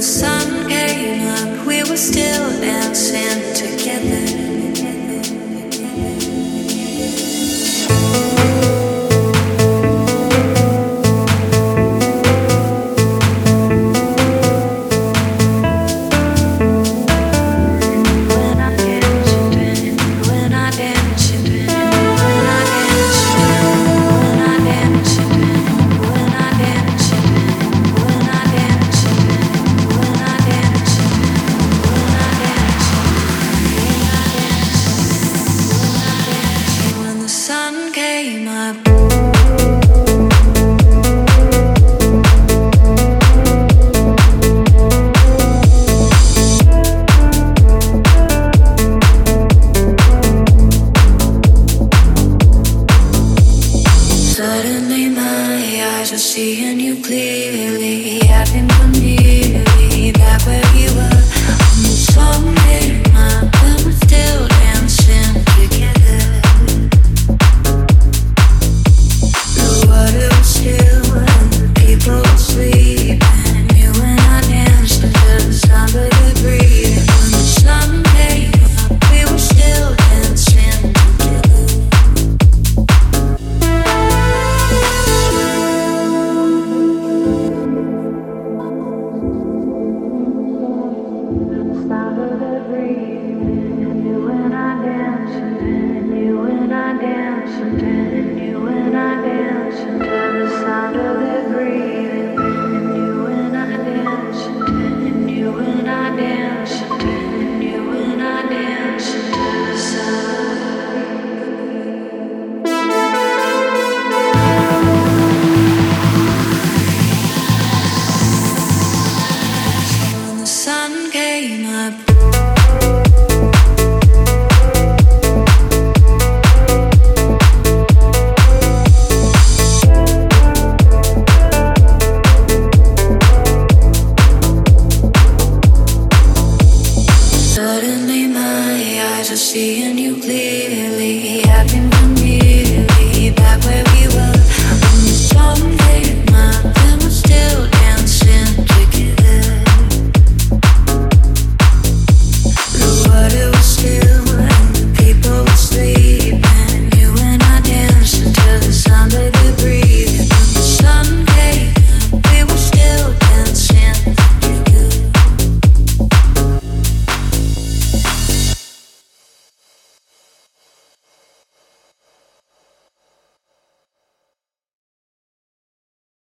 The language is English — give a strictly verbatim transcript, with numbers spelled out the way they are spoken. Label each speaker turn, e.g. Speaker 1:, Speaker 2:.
Speaker 1: sun came up, we were still dancing together. Suddenly my eyes are seeing you clearly. I think I'm nearly back where you were. When the song came up, but we're still dancing together. The water was still and the people were sleeping. You and I danced until the sound of your breathing. When the sun came up, we were still dancing together. You and I dancing, you and I dancing.